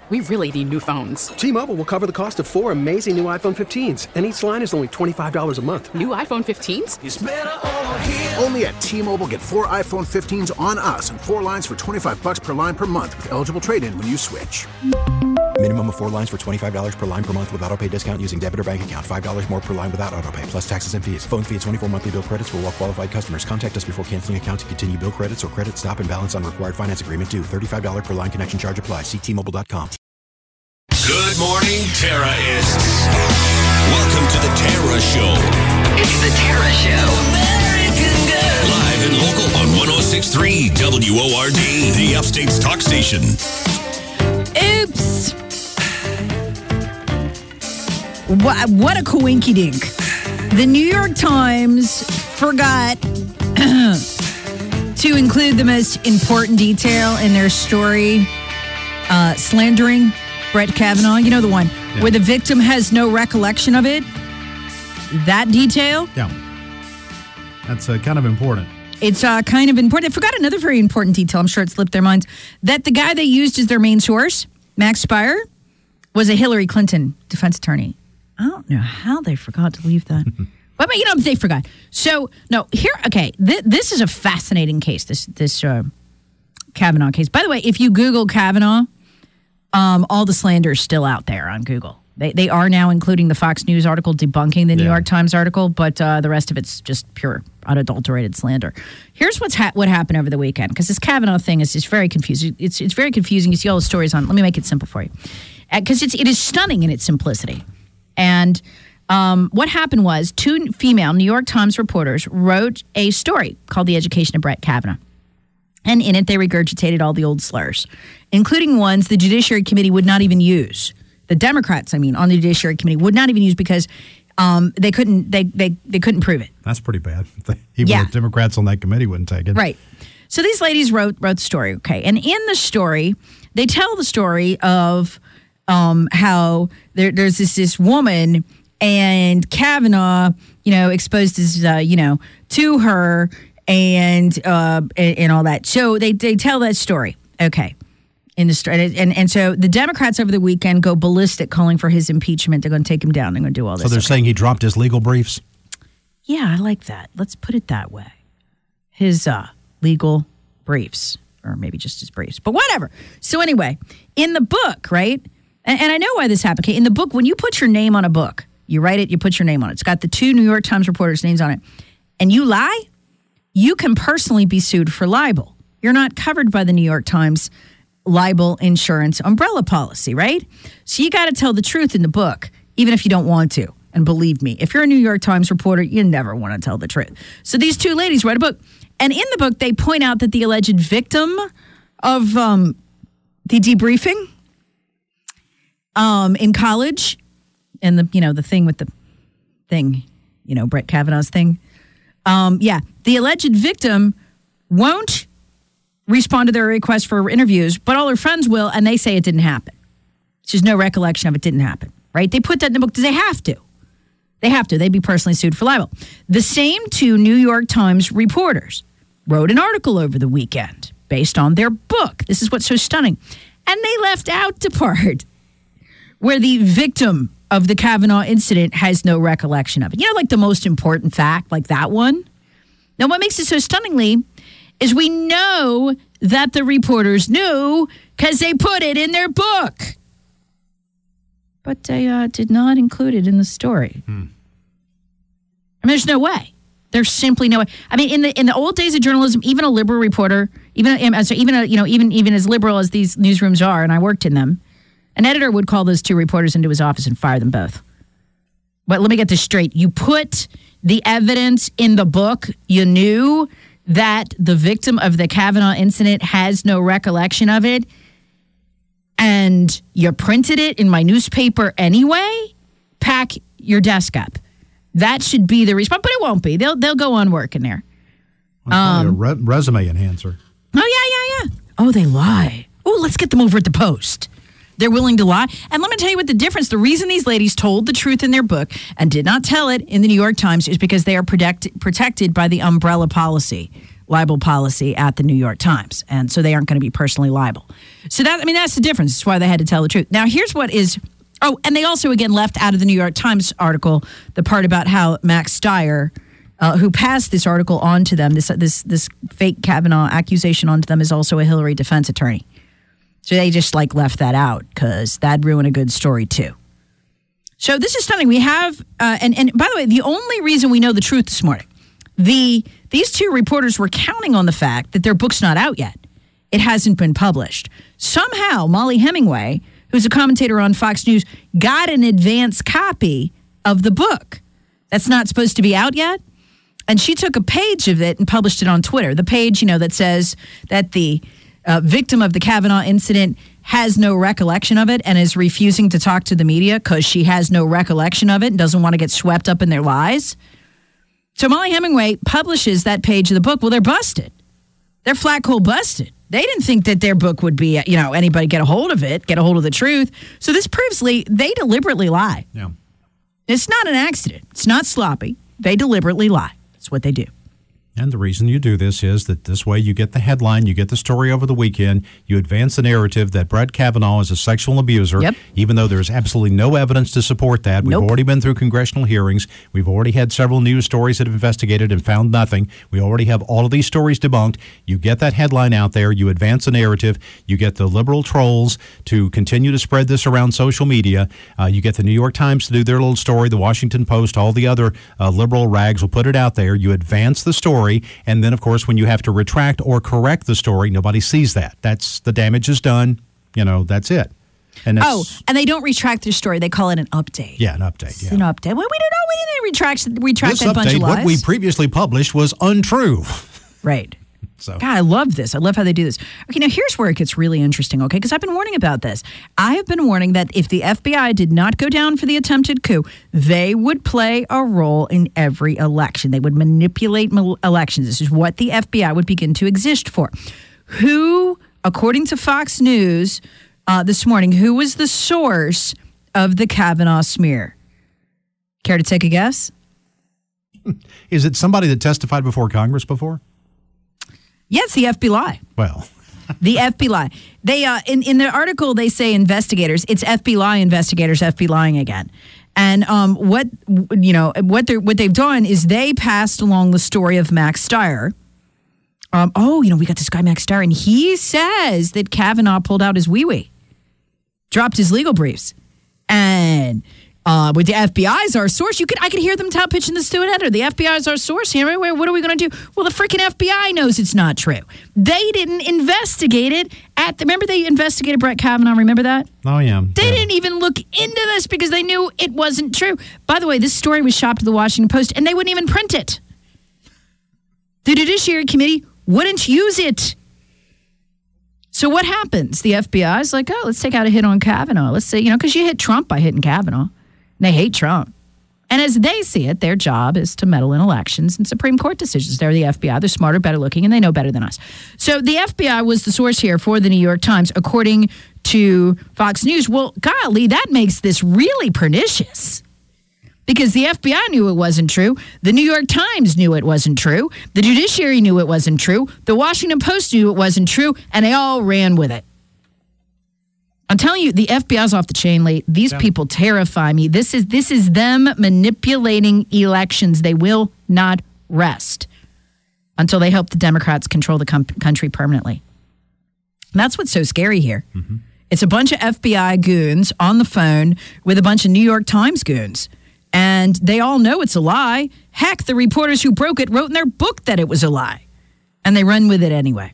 We really need new phones. T-Mobile will cover the cost of 4 amazing new iPhone 15s, and each line is only $25 a month. New iPhone 15s? It's better over here. Only at T-Mobile, get 4 iPhone 15s on us and 4 lines for $25 per line per month with eligible trade-in when you switch. Minimum of 4 lines for $25 per line per month with autopay discount using debit or bank account. $5 more per line without autopay, plus taxes and fees. Phone fee at 24 monthly bill credits for well-qualified customers. Contact us before canceling account to continue bill credits or credit stop and balance on required finance agreement due. $35 per line connection charge applies. See T-Mobile.com. Good morning, Terrorists. Welcome to the Terra Show. It's the Terra Show. American Girl. Live and local on 106.3 WORD, the Upstate's talk station. Oops. What a coinkydink. The New York Times forgot to include the most important detail in their story, slandering Brett Kavanaugh. You know the one where the victim has no recollection of it? That detail? Yeah. That's kind of important. It's kind of important. I forgot another very important detail. I'm sure it slipped their minds. That the guy they used as their main source, Max Spire, was a Hillary Clinton defense attorney. I don't know how they forgot to leave that. But they forgot. So, no, here, okay, this is a fascinating case, this Kavanaugh case. By the way, if you Google Kavanaugh, all the slander is still out there on Google. They are now including the Fox News article debunking the New York Times article, but the rest of it's just pure, unadulterated slander. Here's what happened over the weekend, because this Kavanaugh thing is just very confusing. It's very confusing. You see all the stories on. Let me make it simple for you, because it is stunning in its simplicity. And what happened was 2 female New York Times reporters wrote a story called The Education of Brett Kavanaugh. And in it, they regurgitated all the old slurs, including ones the Judiciary Committee would not even use. The Democrats, on the Judiciary Committee would not even use because they couldn't prove it. That's pretty bad. Even the Democrats on that committee wouldn't take it. Right. So these ladies wrote the story, okay? And in the story, they tell the story of how there's this woman and Kavanaugh, exposed his, to her and all that. So they tell that story, okay, in the story. And so the Democrats over the weekend go ballistic calling for his impeachment. They're going to take him down. They're going to do all this. So they're saying he dropped his legal briefs? Yeah, I like that. Let's put it that way. His legal briefs, or maybe just his briefs, but whatever. So anyway, in the book, right? And I know why this happened. Okay, in the book, when you put your name on a book, you write it, you put your name on it. It's got the 2 New York Times reporters' names on it. And you lie, you can personally be sued for libel. You're not covered by the New York Times libel insurance umbrella policy, right? So you got to tell the truth in the book, even if you don't want to. And believe me, if you're a New York Times reporter, you never want to tell the truth. So these 2 ladies write a book. And in the book, they point out that the alleged victim of the debriefing in college, and the thing with the thing, Brett Kavanaugh's thing. The alleged victim won't respond to their request for interviews, but all her friends will, and they say it didn't happen. There's no recollection of it didn't happen, right? They put that in the book. Do they have to? They have to. They'd be personally sued for libel. The same 2 New York Times reporters wrote an article over the weekend based on their book. This is what's so stunning. And they left out the part where the victim of the Kavanaugh incident has no recollection of it. Like the most important fact, like that one. Now, what makes it so stunningly is we know that the reporters knew because they put it in their book. But they did not include it in the story. There's no way. There's simply no way. In the old days of journalism, even a liberal reporter, even as liberal as these newsrooms are, and I worked in them, an editor would call those 2 reporters into his office and fire them both. But let me get this straight. You put the evidence in the book. You knew that the victim of the Kavanaugh incident has no recollection of it, and you printed it in my newspaper anyway. Pack your desk up. That should be the response, but it won't be. They'll go on working there. A resume enhancer. Oh, yeah. Oh, they lie. Oh, let's get them over at the Post. They're willing to lie. And let me tell you what the difference. The reason these ladies told the truth in their book and did not tell it in the New York Times is because they are protected by the umbrella policy, libel policy at the New York Times. And so they aren't going to be personally liable. So that's the difference. That's why they had to tell the truth. Now, here's what is... Oh, and they also, again, left out of the New York Times article the part about how Max Stier, who passed this article on to them, this fake Kavanaugh accusation onto them, is also a Hillary defense attorney. So they just left that out because that'd ruin a good story too. So this is stunning. We have, and by the way, the only reason we know the truth this morning, these two reporters were counting on the fact that their book's not out yet. It hasn't been published. Somehow, Molly Hemingway, who's a commentator on Fox News, got an advance copy of the book that's not supposed to be out yet. And she took a page of it and published it on Twitter. The page, that says that the victim of the Kavanaugh incident has no recollection of it and is refusing to talk to the media because she has no recollection of it and doesn't want to get swept up in their lies. So Molly Hemingway publishes that page of the book. Well, they're busted. They're flat cold busted. They didn't think that their book would be, anybody get a hold of it, get a hold of the truth. So this proves they deliberately lie. Yeah. It's not an accident. It's not sloppy. They deliberately lie. That's what they do. And the reason you do this is that this way you get the headline, you get the story over the weekend, you advance the narrative that Brett Kavanaugh is a sexual abuser, even though there's absolutely no evidence to support that. We've already been through congressional hearings. We've already had several news stories that have investigated and found nothing. We already have all of these stories debunked. You get that headline out there, you advance the narrative, you get the liberal trolls to continue to spread this around social media, you get the New York Times to do their little story, the Washington Post, all the other liberal rags will put it out there. You advance the story. And then, of course, when you have to retract or correct the story, nobody sees that. That's the damage is done. That's it. And and they don't retract their story. They call it an update. Yeah, an update. Yeah. An update. Well, we don't know. We didn't retract that bunch of lies. What we previously published was untrue. Right. So. God, I love this. I love how they do this. Okay, now here's where it gets really interesting, okay? Because I've been warning about this. I have been warning that if the FBI did not go down for the attempted coup, they would play a role in every election. They would manipulate elections. This is what the FBI would begin to exist for. Who, according to Fox News this morning, who was the source of the Kavanaugh smear? Care to take a guess? Is it somebody that testified before Congress before? Yes, the FBI. Well, the FBI. They in the article they say investigators. It's FBI investigators. FBI lying again. And what they've done is they passed along the story of Max Stier. We got this guy Max Stier, and he says that Kavanaugh pulled out his wee-wee, dropped his legal briefs, and. With the FBI as our source, I could hear them pitching this to an editor. The FBI is our source. What are we going to do? Well, the freaking FBI knows it's not true. They didn't investigate it. Remember they investigated Brett Kavanaugh? Remember that? Oh, yeah. They didn't even look into this because they knew it wasn't true. By the way, this story was shopped to the Washington Post, and they wouldn't even print it. The Judiciary Committee wouldn't use it. So what happens? The FBI is like, let's take out a hit on Kavanaugh. Let's say, because you hit Trump by hitting Kavanaugh. They hate Trump. And as they see it, their job is to meddle in elections and Supreme Court decisions. They're the FBI. They're smarter, better looking, and they know better than us. So the FBI was the source here for the New York Times, according to Fox News. Well, golly, that makes this really pernicious. Because the FBI knew it wasn't true. The New York Times knew it wasn't true. The Judiciary knew it wasn't true. The Washington Post knew it wasn't true. And they all ran with it. I'm telling you, the FBI's off the chain late. These people terrify me. This is them manipulating elections. They will not rest until they help the Democrats control the country permanently. And that's what's so scary here. Mm-hmm. It's a bunch of FBI goons on the phone with a bunch of New York Times goons. And they all know it's a lie. Heck, the reporters who broke it wrote in their book that it was a lie. And they run with it anyway.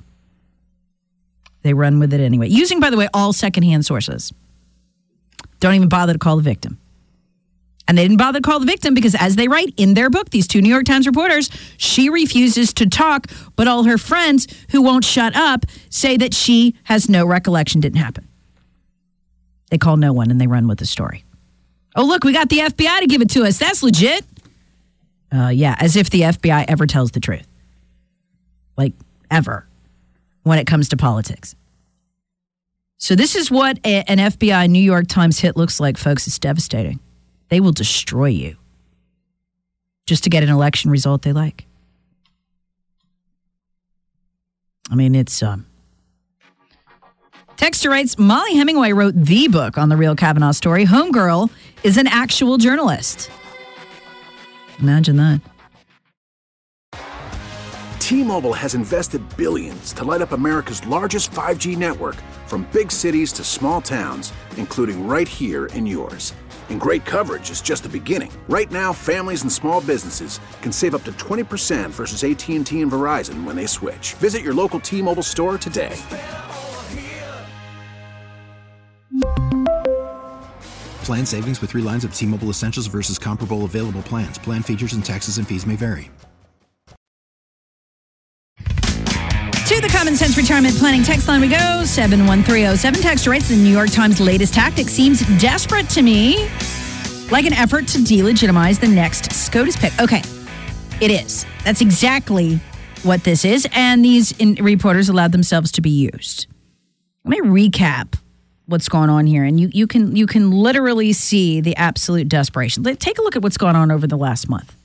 Using, by the way, all secondhand sources. Don't even bother to call the victim. And they didn't bother to call the victim because, as they write in their book, these two New York Times reporters, she refuses to talk, but all her friends who won't shut up say that she has no recollection, didn't happen. They call no one and they run with the story. Oh, look, we got the FBI to give it to us. That's legit. As if the FBI ever tells the truth. Like, ever. When it comes to politics. So this is what an FBI New York Times hit looks like, folks. It's devastating. They will destroy you just to get an election result they like. I mean, it's... Texter writes, Molly Hemingway wrote the book on the real Kavanaugh story. Homegirl is an actual journalist. Imagine that. T-Mobile has invested billions to light up America's largest 5G network, from big cities to small towns, including right here in yours. And great coverage is just the beginning. Right now, families and small businesses can save up to 20% versus AT&T and Verizon when they switch. Visit your local T-Mobile store today. Plan savings with 3 lines of T-Mobile Essentials versus comparable available plans. Plan features and taxes and fees may vary. To the Common Sense Retirement Planning text line we go, 71307. Texter writes, the New York Times' latest tactic seems desperate to me, like an effort to delegitimize the next SCOTUS pick. Okay, it is. That's exactly what this is, and these reporters allowed themselves to be used. Let me recap what's going on here, and you can literally see the absolute desperation. Take a look at what's gone on over the last month.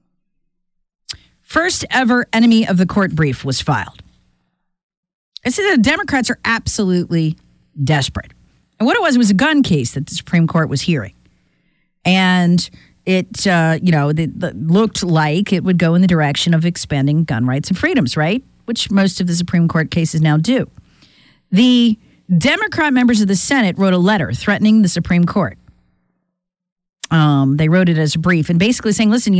First ever enemy of the court brief was filed. I said the Democrats are absolutely desperate. And what it was a gun case that the Supreme Court was hearing. And it, looked like it would go in the direction of expanding gun rights and freedoms, right? Which most of the Supreme Court cases now do. The Democrat members of the Senate wrote a letter threatening the Supreme Court. They wrote it as a brief and basically saying, listen,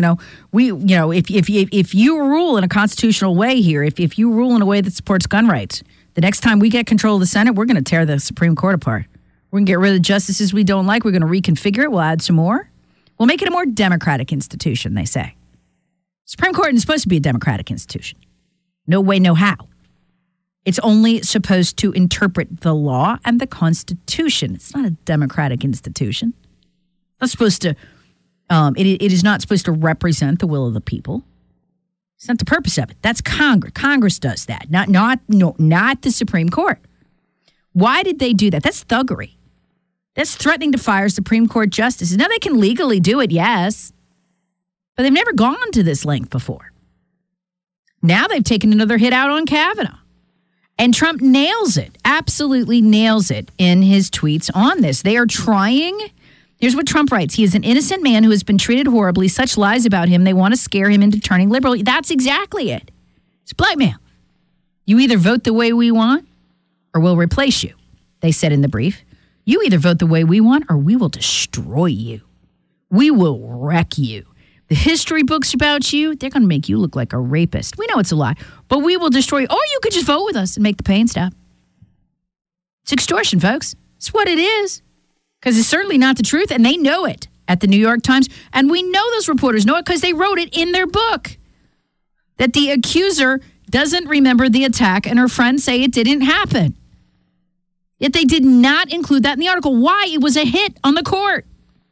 if you rule in a constitutional way here, if you rule in a way that supports gun rights, the next time we get control of the Senate, we're going to tear the Supreme Court apart. We're going to get rid of the justices we don't like. We're going to reconfigure it. We'll add some more. We'll make it a more democratic institution, they say. Supreme Court is supposed to be a democratic institution. No way, no how. It's only supposed to interpret the law and the Constitution. It's not a democratic institution. Not supposed to. It is not supposed to represent the will of the people. It's not the purpose of it. That's Congress. Congress does that. Not the Supreme Court. Why did they do that? That's thuggery. That's threatening to fire Supreme Court justices. Now they can legally do it, yes, but they've never gone to this length before. Now they've taken another hit out on Kavanaugh. And Trump nails it, absolutely nails it in his tweets on this. They are trying. Here's what Trump writes. He is an innocent man who has been treated horribly. Such lies about him. They want to scare him into turning liberal. That's exactly it. It's blackmail. You either vote the way we want or we'll replace you, they said in the brief. You either vote the way we want or we will destroy you. We will wreck you. The history books about you, they're going to make you look like a rapist. We know it's a lie, but we will destroy you. Or you could just vote with us and make the pain stop. It's extortion, folks. It's what it is. Because it's certainly not the truth, and they know it at the New York Times. And we know those reporters know it because they wrote it in their book. That the accuser doesn't remember the attack, and her friends say it didn't happen. Yet they did not include that in the article. Why? It was a hit on the court.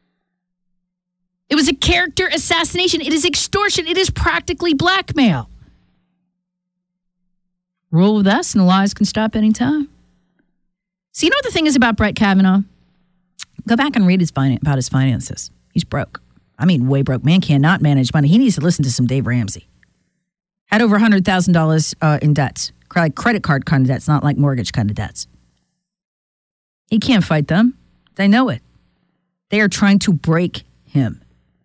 It was a character assassination. It is extortion. It is practically blackmail. Rule with us, and the lies can stop anytime. So you know what the thing is about Brett Kavanaugh? Go back and read about his finances. He's broke. I mean, way broke. Man cannot manage money. He needs to listen to some Dave Ramsey. Had over $100,000 in debts. Like credit card kind of debts, not like mortgage kind of debts. He can't fight them. They know it. They are trying to break him.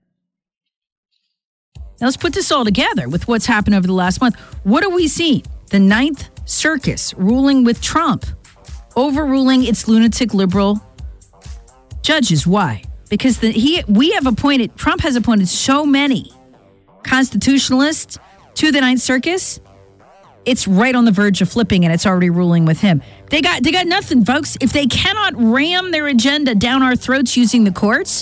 Now let's put this all together with what's happened over the last month. What have we seen? The Ninth Circus ruling with Trump, overruling its lunatic liberal judges. Why? Because Trump has appointed so many constitutionalists to the Ninth Circus. It's right on the verge of flipping, and it's already ruling with him. They got nothing, folks. If they cannot ram their agenda down our throats using the courts,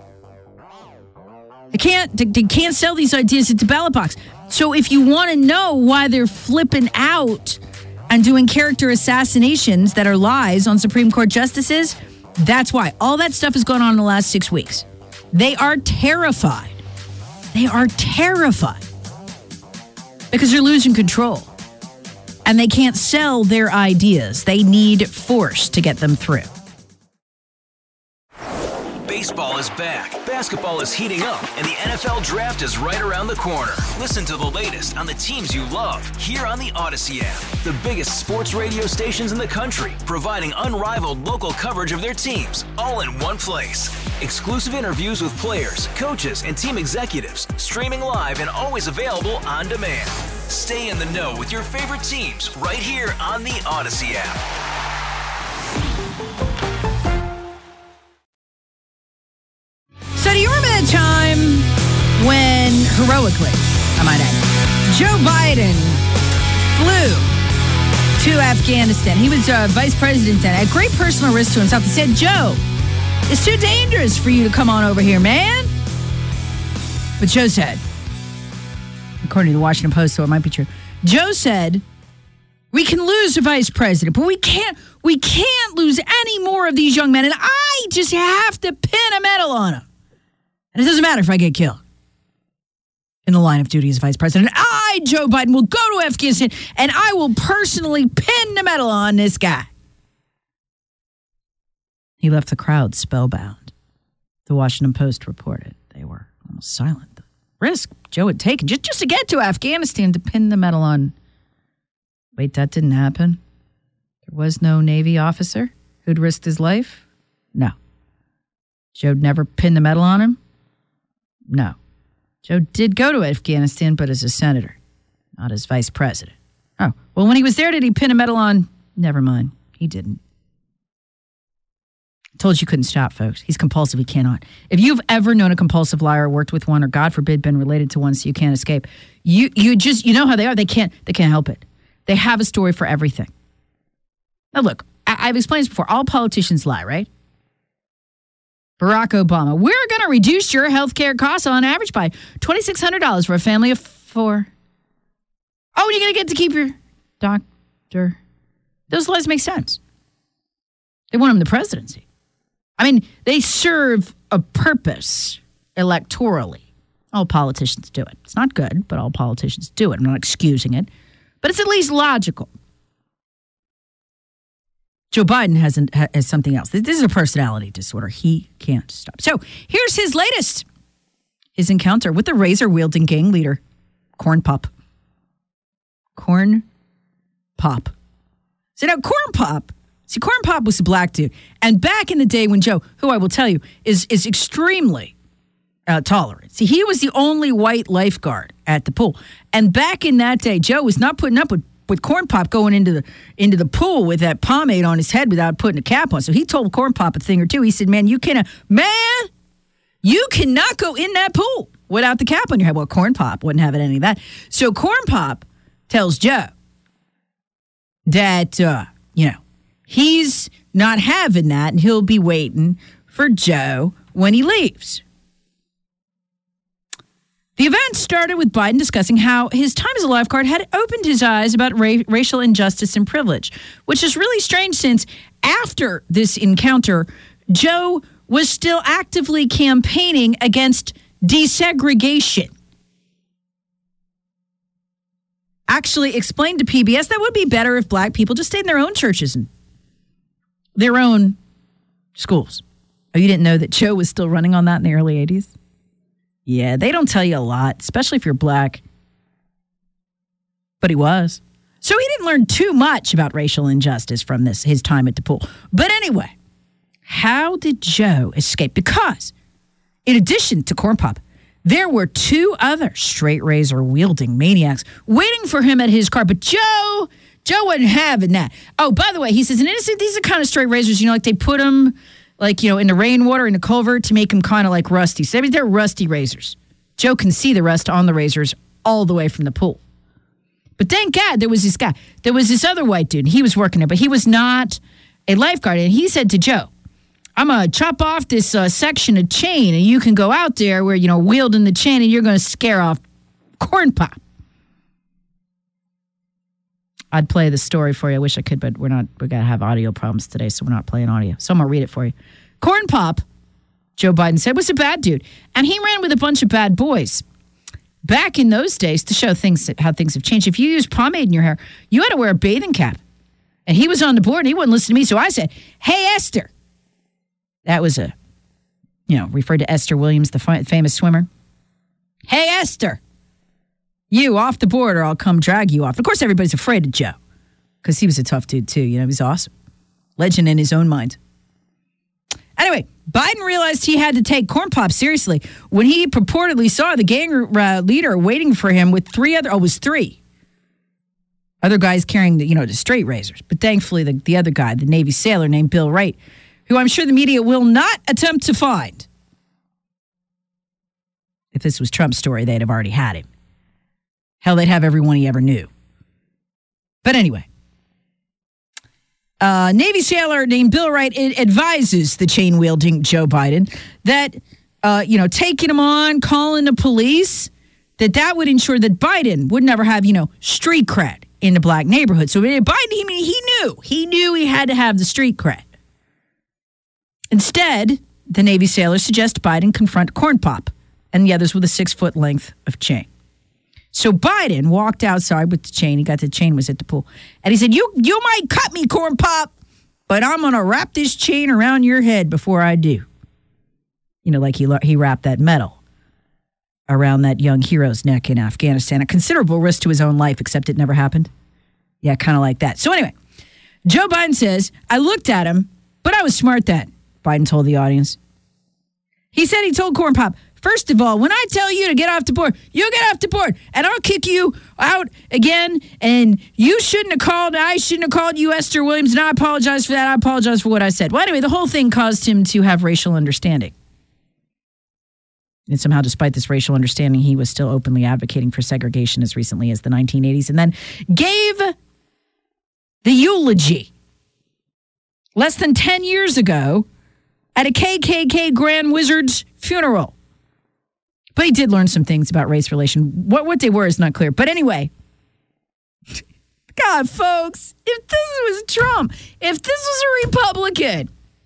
they can't sell these ideas at the ballot box. So if you want to know why they're flipping out and doing character assassinations that are lies on Supreme Court justices, that's why. All that stuff has gone on in the last 6 weeks. They are terrified. They are terrified because they're losing control. And they can't sell their ideas. They need force to get them through. Baseball is back, basketball is heating up, and the NFL Draft is right around the corner. Listen to the latest on the teams you love here on the Odyssey app. The biggest sports radio stations in the country, providing unrivaled local coverage of their teams, all in one place. Exclusive interviews with players, coaches, and team executives, streaming live and always available on demand. Stay in the know with your favorite teams right here on the Odyssey app. So do you remember that time when, heroically, I might add, Joe Biden flew to Afghanistan? He was vice president then, at great personal risk to himself. He said, Joe, it's too dangerous for you to come on over here, man. But Joe said, according to the Washington Post, so it might be true, Joe said, we can lose a vice president, but we can't lose any more of these young men, and I just have to pin a medal on them. And it doesn't matter if I get killed in the line of duty as vice president. I, Joe Biden, will go to Afghanistan and I will personally pin the medal on this guy. He left the crowd spellbound. The Washington Post reported they were almost silent. The risk Joe had taken just to get to Afghanistan to pin the medal on. Wait, that didn't happen? There was no Navy officer who'd risked his life? No. Joe never pinned the medal on him? No. Joe did go to Afghanistan, but as a senator, not as vice president. Oh, well, when he was there, did he pin a medal on? Never mind. He didn't. I told you couldn't stop, folks. He's compulsive. He cannot. If you've ever known a compulsive liar, worked with one, or God forbid, been related to one so you can't escape, you know how they are. They can't help it. They have a story for everything. Now, look, I've explained this before. All politicians lie, right? Barack Obama, we're going to reduce your health care costs on average by $2,600 for a family of 4. Oh, and you're going to get to keep your doctor. Those lies make sense. They want him the presidency. I mean, they serve a purpose electorally. All politicians do it. It's not good, but all politicians do it. I'm not excusing it, but it's at least logical. Joe Biden has something else. This is a personality disorder. He can't stop. So here's his latest. His encounter with the razor-wielding gang leader, Corn Pop. Corn Pop. So now Corn Pop was a black dude. And back in the day when Joe, who I will tell you, is extremely tolerant. See, he was the only white lifeguard at the pool. And back in that day, Joe was not putting up with Corn Pop going into the pool with that pomade on his head without putting a cap on. So he told Corn Pop a thing or two. He said, you cannot go in that pool without the cap on your head. Well, Corn Pop wouldn't have any of that. So Corn Pop tells Joe that, he's not having that and he'll be waiting for Joe when he leaves. The event started with Biden discussing how his time as a lifeguard had opened his eyes about racial injustice and privilege, which is really strange since after this encounter, Joe was still actively campaigning against desegregation. Actually explained to PBS that would be better if black people just stayed in their own churches and their own schools. Oh, you didn't know that Joe was still running on that in the early 80s? Yeah, they don't tell you a lot, especially if you're black. But he was. So he didn't learn too much about racial injustice from his time at the pool. But anyway, how did Joe escape? Because in addition to Corn Pop, there were 2 other straight razor-wielding maniacs waiting for him at his car. But Joe wasn't having that. Oh, by the way, he says, and these are kind of straight razors, like they put them in the rainwater, in the culvert to make them kind of like rusty. So they're rusty razors. Joe can see the rust on the razors all the way from the pool. But thank God there was this guy. There was this other white dude. He was working there, but he was not a lifeguard. And he said to Joe, I'm going to chop off this section of chain and you can go out there where, wielding the chain and you're going to scare off Corn Pop. I'd play the story for you. I wish I could, but we got to have audio problems today, so we're not playing audio. So I'm going to read it for you. Corn Pop, Joe Biden said, was a bad dude, and he ran with a bunch of bad boys. Back in those days, to show how things have changed, if you use pomade in your hair, you had to wear a bathing cap. And he was on the board, and he wouldn't listen to me, so I said, hey, Esther. That was a referred to Esther Williams, the famous swimmer. Hey, Esther, you off the board or I'll come drag you off. Of course, everybody's afraid of Joe because he was a tough dude, too. He was awesome. Legend in his own mind. Anyway, Biden realized he had to take Corn Pop seriously when he purportedly saw the gang leader waiting for him with three other guys carrying the straight razors. But thankfully, the other guy, the Navy sailor named Bill Wright, who I'm sure the media will not attempt to find. If this was Trump's story, they'd have already had him. Hell, they'd have everyone he ever knew. But anyway, Navy sailor named Bill Wright advises the chain-wielding Joe Biden that, taking him on, calling the police, that would ensure that Biden would never have, street cred in the black neighborhood. So Biden, he knew he had to have the street cred. Instead, the Navy sailor suggests Biden confront Corn Pop and the others with a 6-foot length of chain. So Biden walked outside with the chain. He got the chain, was at the pool. And he said, you might cut me, Corn Pop, but I'm going to wrap this chain around your head before I do. Like he wrapped that medal around that young hero's neck in Afghanistan. A considerable risk to his own life, except it never happened. Yeah, kind of like that. So anyway, Joe Biden says, I looked at him, but I was smart then, Biden told the audience. He said he told Corn Pop, first of all, when I tell you to get off the board, you get off the board, and I'll kick you out again, and I shouldn't have called you Esther Williams, and I apologize for that. I apologize for what I said. Well, anyway, the whole thing caused him to have racial understanding. And somehow, despite this racial understanding, he was still openly advocating for segregation as recently as the 1980s, and then gave the eulogy less than 10 years ago at a KKK Grand Wizard's funeral. But he did learn some things about race relation. What they were is not clear. But anyway, God, folks, if this was Trump, if this was a Republican,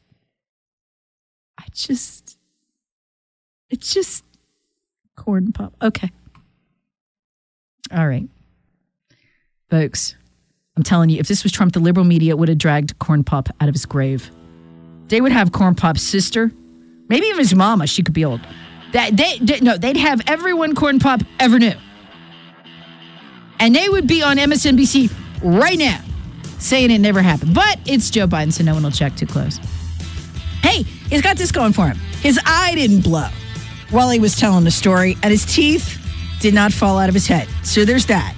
it's just Corn Pop. Okay. All right. Folks, I'm telling you, if this was Trump, the liberal media would have dragged Corn Pop out of his grave. They would have Corn Pop's sister, maybe even his mama. She could be old. They'd have everyone Corn Pop ever knew. And they would be on MSNBC right now saying it never happened. But it's Joe Biden, so no one will check too close. Hey, he's got this going for him. His eye didn't blow while he was telling the story, and his teeth did not fall out of his head. So there's that.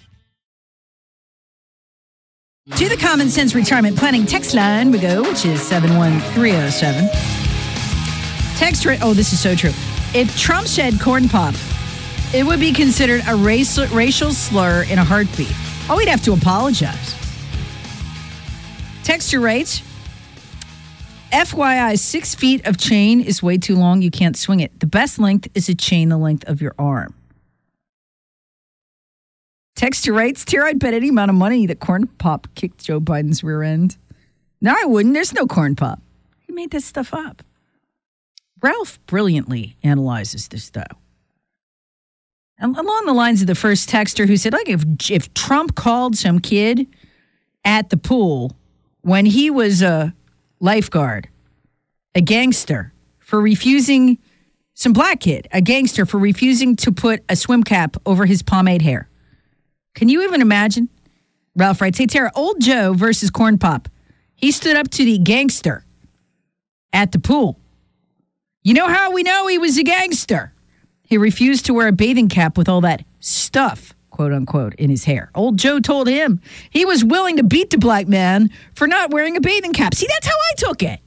To the Common Sense Retirement Planning text line we go, which is 71307. Text rate, this is so true. If Trump said Corn Pop, it would be considered a racial slur in a heartbeat. Oh, he'd have to apologize. Texture rates. FYI, 6 feet of chain is way too long. You can't swing it. The best length is a chain the length of your arm. Texture rates. Tara, I'd bet any amount of money that Corn Pop kicked Joe Biden's rear end. No, I wouldn't. There's no Corn Pop. He made this stuff up. Ralph brilliantly analyzes this, though. And along the lines of the first texter who said, if Trump called some kid at the pool when he was a lifeguard, a gangster for refusing, some black kid, a gangster for refusing to put a swim cap over his pomade hair. Can you even imagine? Ralph writes, hey, Tara, old Joe versus Corn Pop. He stood up to the gangster at the pool. You know how we know he was a gangster? He refused to wear a bathing cap with all that stuff, quote unquote, in his hair. Old Joe told him he was willing to beat the black man for not wearing a bathing cap. See, that's how I took it.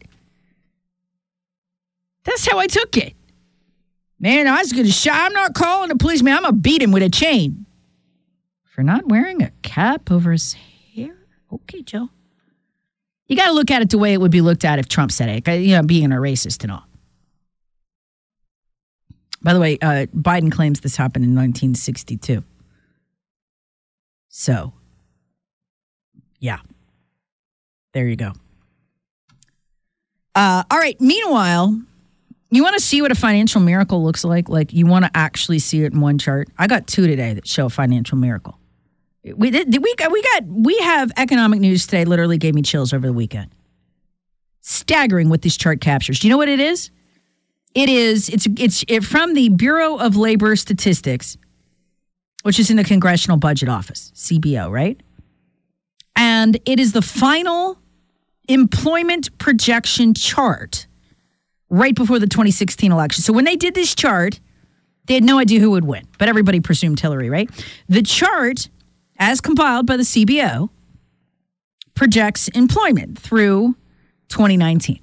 That's how I took it. Man, I was going to shout. I'm not calling the police, man. I'm going to beat him with a chain for not wearing a cap over his hair. Okay, Joe. You got to look at it the way it would be looked at if Trump said it, being a racist and all. By the way, Biden claims this happened in 1962. So, yeah. There you go. All right. Meanwhile, you want to see what a financial miracle looks like? Like, you want to actually see it in one chart? I got 2 today that show a financial miracle. We have economic news today. Literally gave me chills over the weekend. Staggering what this chart captures. Do you know what it is? It's from the Bureau of Labor Statistics, which is in the Congressional Budget Office, CBO, right? And it is the final employment projection chart right before the 2016 election. So when they did this chart, they had no idea who would win, but everybody presumed Hillary, right? The chart, as compiled by the CBO, projects employment through 2019.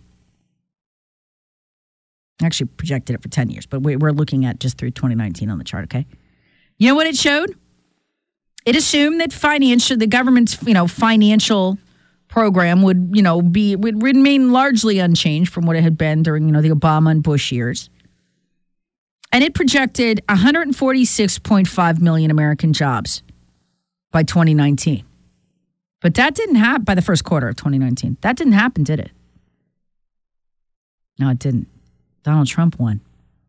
Actually projected it for 10 years, but we're looking at just through 2019 on the chart, okay? You know what it showed? It assumed that the government's, financial program would remain largely unchanged from what it had been during, the Obama and Bush years. And it projected 146.5 million American jobs by 2019. But that didn't happen by the first quarter of 2019. That didn't happen, did it? No, it didn't. Donald Trump won.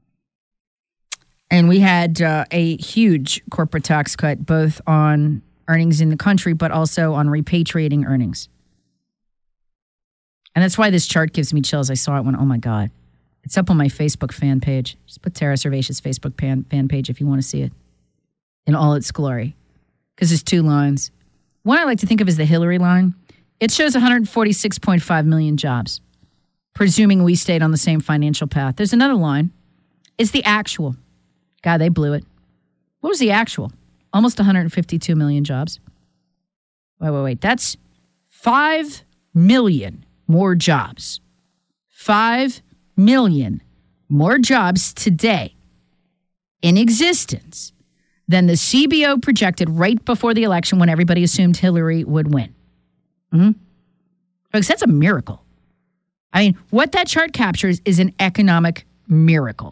And we had a huge corporate tax cut, both on earnings in the country, but also on repatriating earnings. And that's why this chart gives me chills. I saw it when, oh my God. It's up on my Facebook fan page. Just put Tara Servatius' Facebook fan page if you want to see it in all its glory. Because there's two lines. One I like to think of as the Hillary line. It shows 146.5 million jobs, presuming we stayed on the same financial path. There's another line. It's the actual. God, they blew it. What was the actual? Almost 152 million jobs. Wait. That's 5 million more jobs. 5 million more jobs today in existence than the CBO projected right before the election when everybody assumed Hillary would win. Folks, that's a miracle. I mean, what that chart captures is an economic miracle.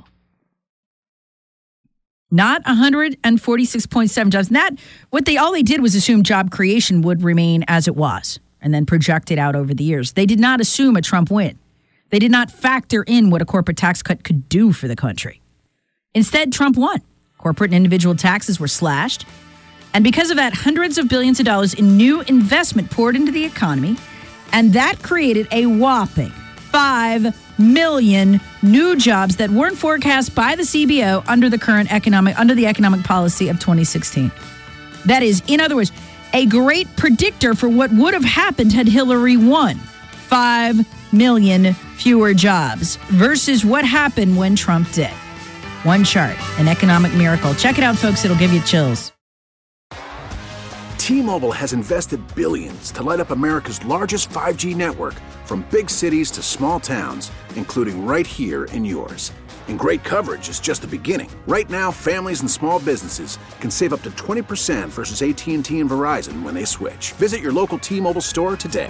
Not 146.7 jobs. All they did was assume job creation would remain as it was and then project it out over the years. They did not assume a Trump win. They did not factor in what a corporate tax cut could do for the country. Instead, Trump won. Corporate and individual taxes were slashed. And because of that, hundreds of billions of dollars in new investment poured into the economy. And that created a whopping 5 million new jobs that weren't forecast by the CBO under the economic policy of 2016. That is, in other words, a great predictor for what would have happened had Hillary won. 5 million fewer jobs versus what happened when Trump did. One chart, an economic miracle. Check it out, folks. It'll give you chills. T-Mobile has invested billions to light up America's largest 5G network, from big cities to small towns, including right here in yours. And great coverage is just the beginning. Right now, families and small businesses can save up to 20% versus AT&T and Verizon when they switch. Visit your local T-Mobile store today.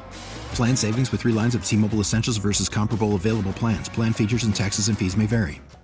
Plan savings with 3 lines of T-Mobile Essentials versus comparable available plans. Plan features and taxes and fees may vary.